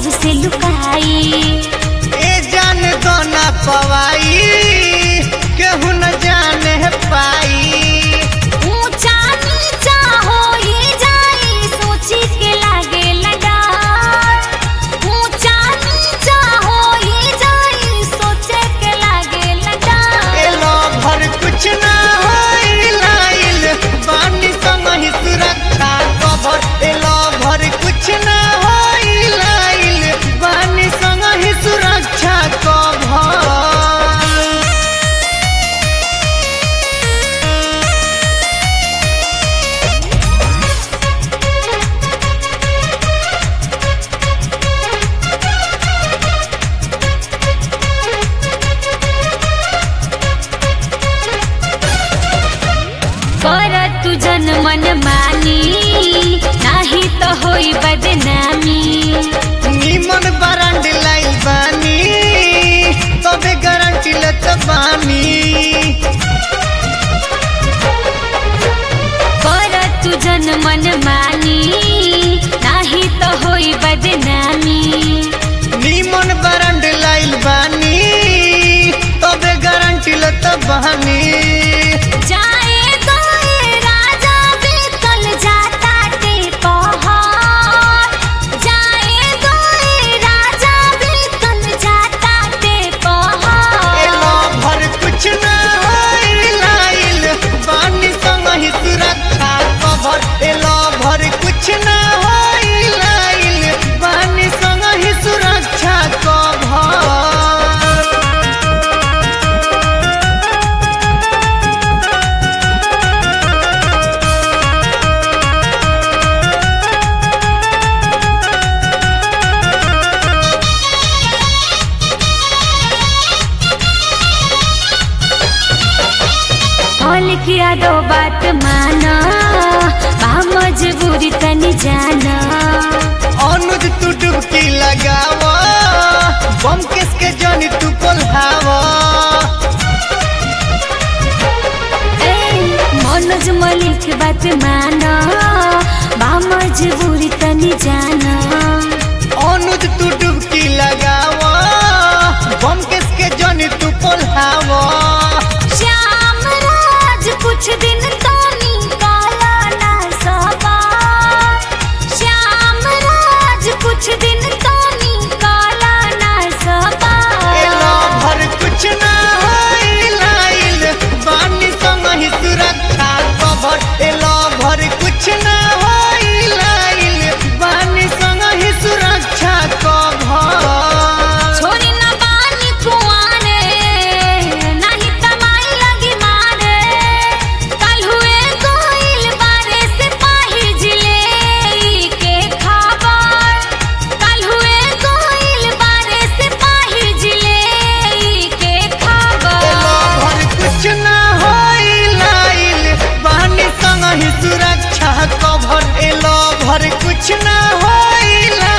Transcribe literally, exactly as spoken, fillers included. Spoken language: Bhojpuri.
सबसे लुकाई। ए जान दो ना पवाई केहू न जाने पाई। ऊंचा नीचा हो ही जाई सोची के लागे डर। ऊंचा नीचा हो ही जाई सोचे के लागे डर। ए लो भर कुछ ना होई लाइल बानी समहि सुरक्षा कवर। ए लो भर कुछ ना होई लाइल बानी समहि सुरक्षा कवर। कर तू जन मन मानी नाही तो होई बदनामी। नीमन बरांड लाइल बानी तबे गारंटी लेत बानी। कर तू जन मन मानी नाही तो होई बदनामी। नीमन बरांड लाइल बानी तबे गारंटी लेत बानी। जाए तो ए राजा बीतल जाता ते पहाड़। जाए तो ए राजा बीतल जाता ते ए पहाड़। लो भर कुछ ना होई लाइल बानी समहि सुरक्षा कवर। ए लो भर कुछ ना होई लाइल बानी समहि सुरक्षा कवर। हॉल किया दो बात माना बा मजबूरी तनी जाना। अनुज तू डुबकी लगावा बम किसके जानी तू कोल्हावा। ए मनोज मलिक बात माना बा मजबूरी तनी जाना। अनुज तू डुबकी लगावा बम किसके जानी तू कोल्हावा। श्याम राज कुछ दिन तो निकाला ना सबा। श्याम राज कुछ दिन तो निकाला ना सबा। ए लो भर कुछ ना होई लाइल बानी समहि सुरक्षा कवर। ए लो भर कुछ ना होई लाइल बानी समहि सुरक्षा कवर। छोरी न बानी कुआने नाही तमाई लगी मारे। कल हुए गोइल बारे सिपाही जिले के खबर। कल हुए गोइल बारे सिपाही जिले के ए लो खबर। भर कुछ ना होई लाइल बानी समहि सुरक्षा कवर। ए लो भर कुछ ना होई लाइल